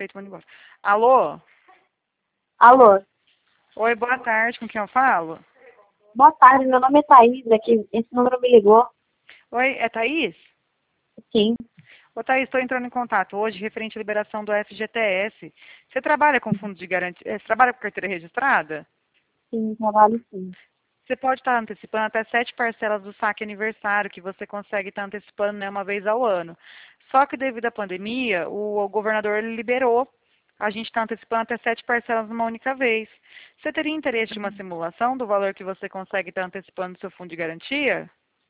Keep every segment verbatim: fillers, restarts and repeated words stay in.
feito, manda embora. Alô? Alô, Oi, boa tarde, com quem eu falo? boa tarde, meu nome é Thaís, aqui, esse número me ligou. Oi, é Thaís? Sim, Ô, Thaís, estou entrando em contato hoje referente à liberação do F G T S. Você trabalha com fundo de garantia, você trabalha com carteira registrada? sim, trabalho sim. Você pode estar antecipando até sete parcelas do saque aniversário, que você consegue estar antecipando, né, uma vez ao ano. Só que devido à pandemia, o, o governador ele liberou. A gente está antecipando até sete parcelas numa única vez. Você teria interesse de uma simulação do valor que você consegue estar antecipando do seu fundo de garantia?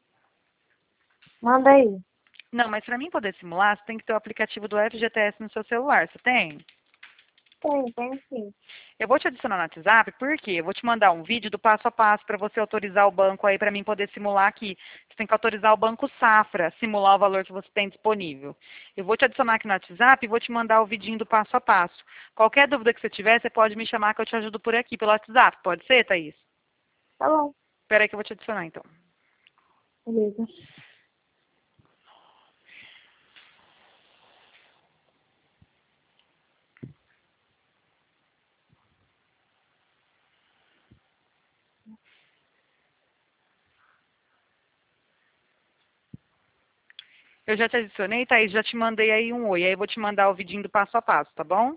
Manda aí. Não, mas para mim poder simular, você tem que ter o aplicativo do F G T S no seu celular. Você tem? Tem, tem sim. Eu vou te adicionar no WhatsApp, porque eu vou te mandar um vídeo do passo a passo para você autorizar o banco aí para mim poder simular aqui. Você tem que autorizar o Banco Safra, simular o valor que você tem disponível. Eu vou te adicionar aqui no WhatsApp e vou te mandar o vidinho do passo a passo. Qualquer dúvida que você tiver, você pode me chamar que eu te ajudo por aqui, pelo WhatsApp. Pode ser, Thaís? Tá bom, Espera aí que eu vou te adicionar, então. beleza. Eu já te adicionei, Thaís, já te mandei aí um oi. Aí eu vou te mandar o vidinho do passo a passo, tá bom?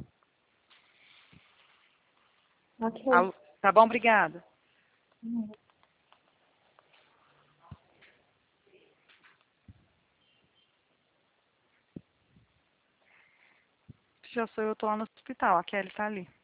Ok. Alô? Tá bom? Obrigada. Hum. Já sou eu, tô lá no hospital. A Kelly tá ali.